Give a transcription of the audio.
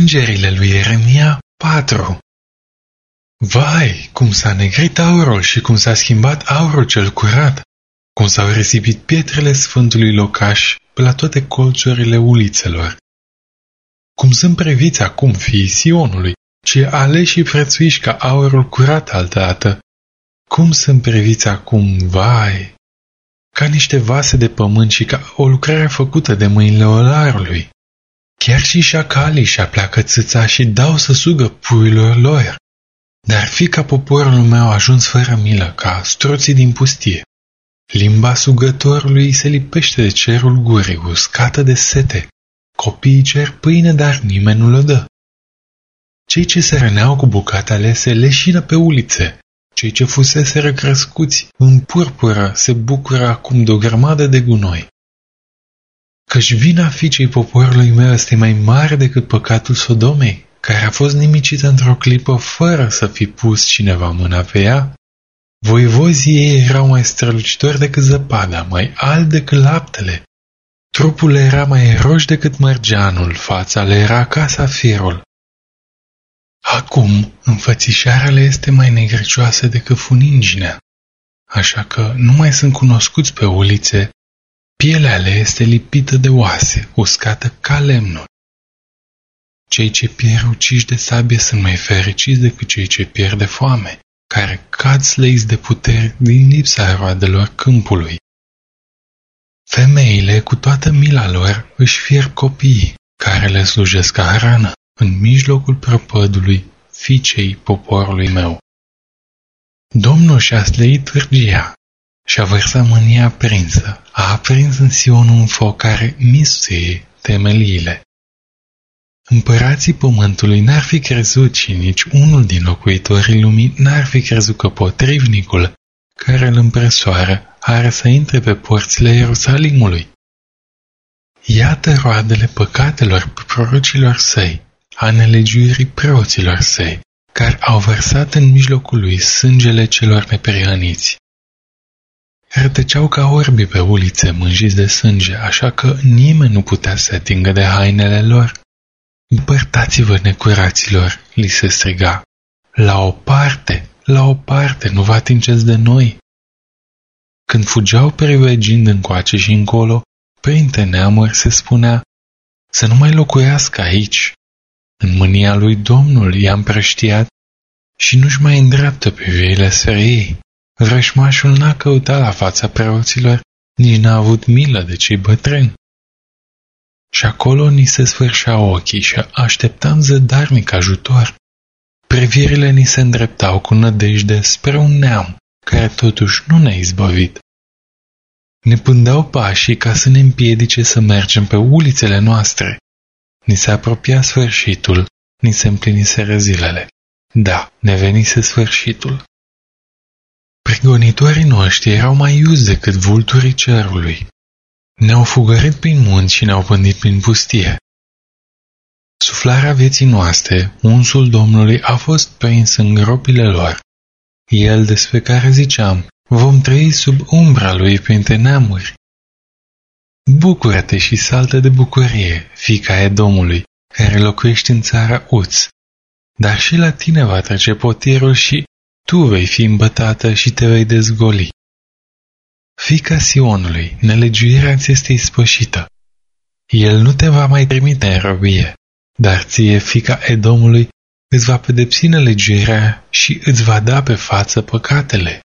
Plângerile lui Ieremia 4. Vai, cum s-a negrit aurul și cum s-a schimbat aurul cel curat, cum s-au risipit pietrele sfântului locaș pe la toate colțurile ulițelor. Cum sunt priviți acum fiii Sionului, ci aleși și prețuiși ca aurul curat altădată, cum sunt priviți acum, vai, ca niște vase de pământ și ca o lucrare făcută de mâinile olarului. Chiar și șacalii și-a pleacă țâța și dau să sugă puiilor lor. Dar fi ca poporul meu ajuns fără milă, ca struții din pustie. Limba sugătorului se lipește de cerul gurii, uscată de sete. Copiii cer pâine, dar nimeni nu le dă. Cei ce se răneau cu bucate alese leșină pe ulițe. Cei ce fuseseră crescuți în purpură se bucură acum de o grămadă de gunoi. Căci vina fiicei poporului meu este mai mare decât păcatul Sodomei, care a fost nimicită într-o clipă fără să fi pus cineva mâna pe ea. Voivozii ei erau mai strălucitori decât zăpada, mai albi decât laptele. Trupul era mai roș decât mărgeanul, fața le era ca safirul. Acum, înfățișarea le este mai negricioasă decât funinginea, așa că nu mai sunt cunoscuți pe ulițe. Pielea le este lipită de oase, uscată ca lemnul. Cei ce pierd uciși de sabie sunt mai fericiți decât cei ce pierd de foame, care cad slăiți de puteri din lipsa roadelor câmpului. Femeile, cu toată mila lor, își fierb copiii, care le slujesc ca hrană, în mijlocul prăpădului fiicei poporului meu. Domnul și-a slăit târgia și-a vărsat mânia aprinsă, a aprins în Sion un foc care misuie temeliile. Împărații pământului n-ar fi crezut și nici unul din locuitorii lumii n-ar fi crezut că potrivnicul care îl împresoară are să intre pe porțile Ierusalimului. Iată roadele păcatelor prorocilor săi, a nelegiuirii preoților săi, care au vărsat în mijlocul lui sângele celor neprihăniți. Rătăceau ca orbi pe ulițe mânjiți de sânge, așa că nimeni nu putea să atingă de hainele lor. Împărtați-vă, necuraților, li se striga. La o parte, nu vă atingeți de noi. Când fugeau privegind încoace și încolo, printre neamuri se spunea să nu mai locuiască aici. În mânia lui Domnul i-a împrăștiat și nu-și mai îndreaptă privirile spre ei. Vrășmașul n-a căutat la fața preoților, nici n-a avut milă de cei bătrâni. Și acolo ni se sfârșeau ochii și așteptam zădarnic ajutor. Privirile ni se îndreptau cu nădejde spre un neam, care totuși nu ne-a izbăvit. Ne pândeau pașii ca să ne împiedice să mergem pe ulițele noastre. Ni se apropia sfârșitul, ni se împliniseră zilele. Da, ne venise sfârșitul. Prigonitorii noștri erau mai iuți decât vulturii cerului. Ne-au fugărit prin munți și ne-au pândit prin pustie. Suflarea vieții noastre, unsul Domnului, a fost prins în gropile lor. El, despre care ziceam, vom trăi sub umbra lui printre neamuri. Bucură-te și saltă de bucurie, fiica Edomului, care locuiești în țara Uț. Dar și la tine va trece potirul și tu vei fi îmbătată și te vei dezgoli. Fiica Sionului, nelegiuirea ți este ispășită. El nu te va mai trimite în robie, dar ție, fiica Edomului, îți va pedepsi nelegiuirea și îți va da pe față păcatele.